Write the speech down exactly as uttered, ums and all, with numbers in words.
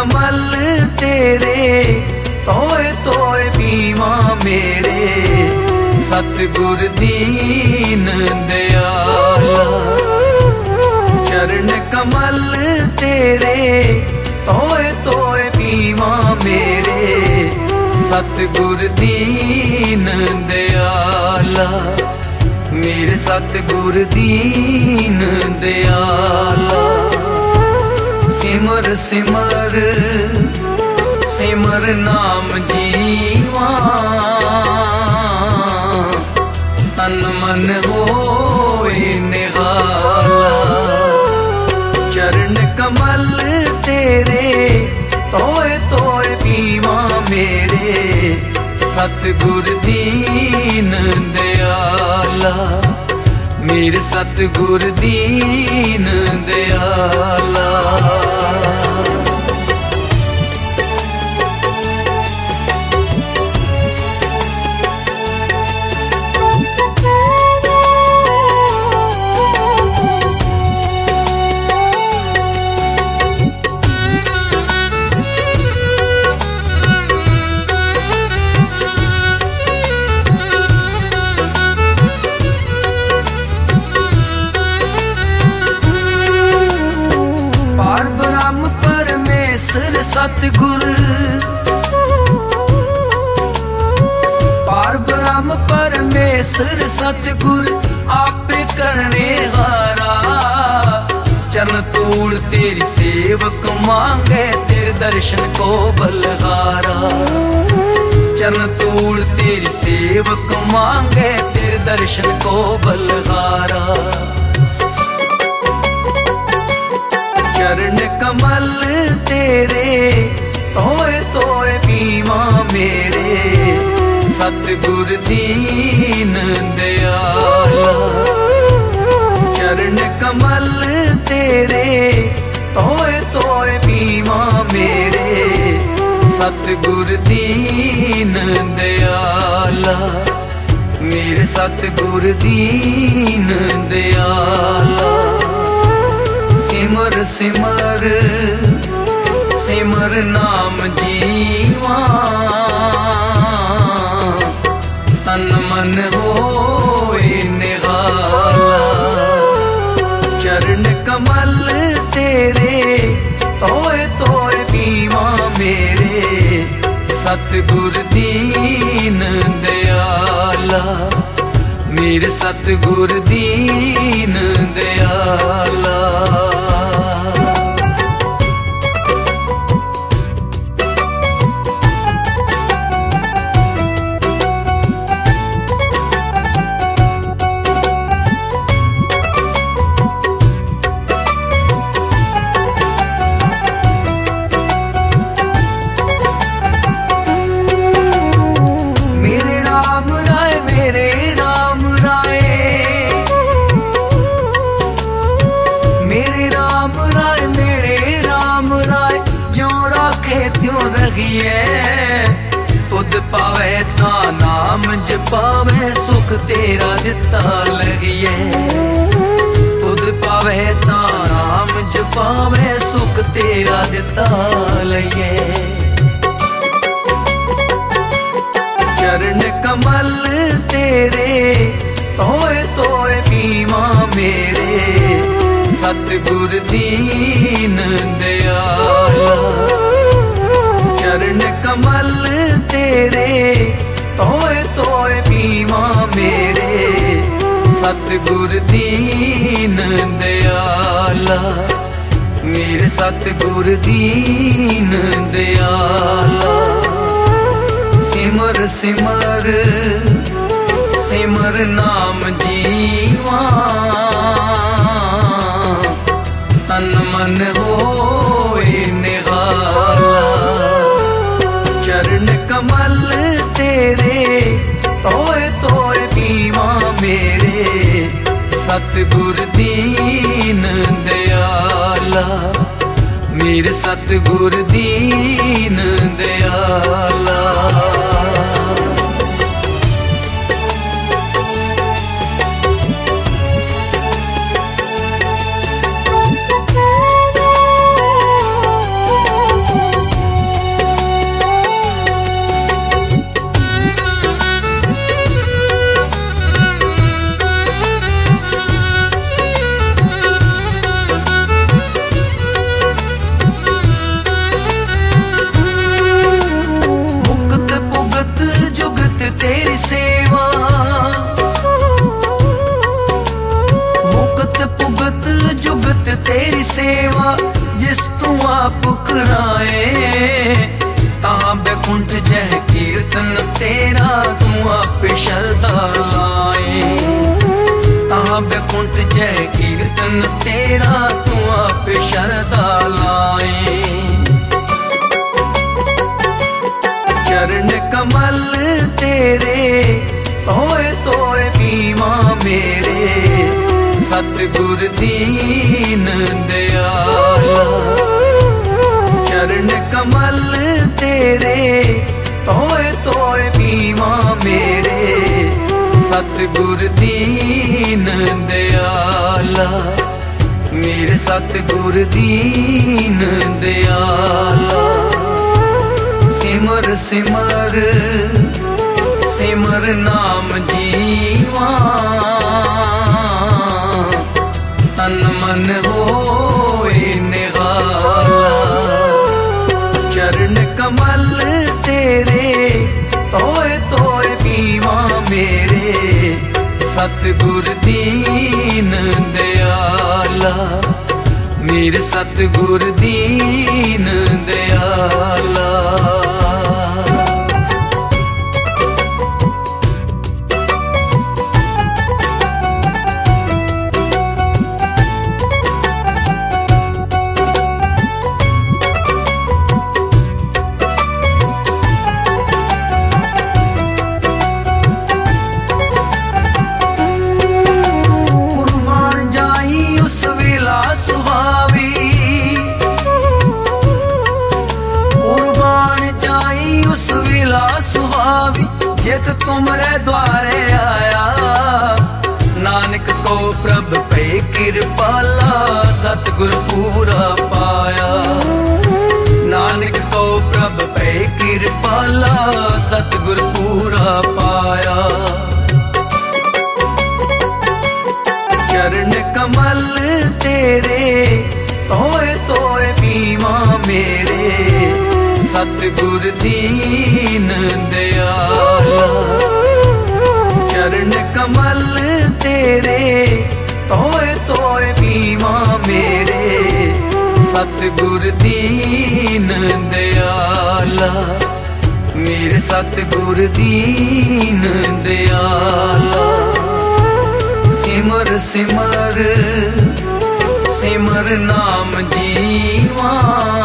कमल तेरे तोए तोए पीवा मेरे सतगुर दीन दयाला। चरण कमल तेरे तोए तोए पीवा मेरे सतगुर दीन दयाला। मेरे सतगुर दीन दयाला। सिमर सिमर सिमर नाम जीवा तन मन होए निहाला। चरण कमल तेरे तोए तोए पीवा मेरे सतगुर दीन दयाला। मेरे सतगुर दीन दयाला। सतगुर पार ब्रह्म परमेश्वर सतगुर आपे करने हारा। चरण तूड़ तेरी सेवक मांगे तेरे दर्शन को बलहारा। चरण तूड़ तेरी सेवक मांगे तेरे दर्शन को बलहारा। चरण कमल तेरे तोए तोए पीवा मेरे सतगुर दीन दयाला। चरण कमल तेरे तोए तोए पीवा मेरे सतगुर दीन दयाला। मेरे सतगुर दीन दयाला। सिमर सिमर सिमर नाम जीवा तन मन होए निहाला। चरण कमल तेरे तोए तोए पीवा मेरे सतगुर दीन दयाला। मेरे सतगुर दीन दयाला। तुद पावे ता नाम जपावे सुख तेरा दिता लगिए। तुद पावे ता नाम जपावे सुख तेरा दिता लगिए। चरण कमल तेरे तोए तोए पीवा मेरे सतगुर दीन दयाला। चरण कमल तेरे तोए तोए पीवा मेरे सतगुर दीन दयाला। मेरे सतगुर दीन दयाला। सिमर सिमर सिमर नाम जीवा तन मन होए निहाला। चरण कमल तेरे तोए तोए पीवा मेरे सतगुर दीन दयाला। मेरे सतगुर दीन दयाला। पुकराए, तां बैकुंठ जह कीर्तन तेरा तू आपे शरदा लाए। तां बैकुंठ जह कीर्तन तेरा तू आपे शरदा लाए। चरण कमल तेरे तोए तोए पीवा मेरे, सतगुर दीन दयाला। चरण कमल तेरे तोए तोए पीवा मेरे, सतगुर दीन दयाला। मेरे सतगुर दीन दयाला। सिमर सिमर सिमर नाम जीवा, तन मन होए निहाला। चरण कमल तेरे तोए तोए पीवा मेरे, सतगुर दीन दयाला। मेरे सतगुर दीन दयाला। जित तुमरे द्वारे आया, नानक को प्रभ पे कृपाला, सतगुर पूरा पाया। नानक को प्रभ पे कृपाला, सतगुर पूरा पाया। चरण कमल तेरे तोए तोए पीवा मेरे, सतगुर दीन दयाला। चरण कमल तेरे तोए तोए पीवा मेरे, सतगुर दीन दयाला। मेरे सतगुर दीन दयाला। सिमर सिमर सिमर नाम जीवा,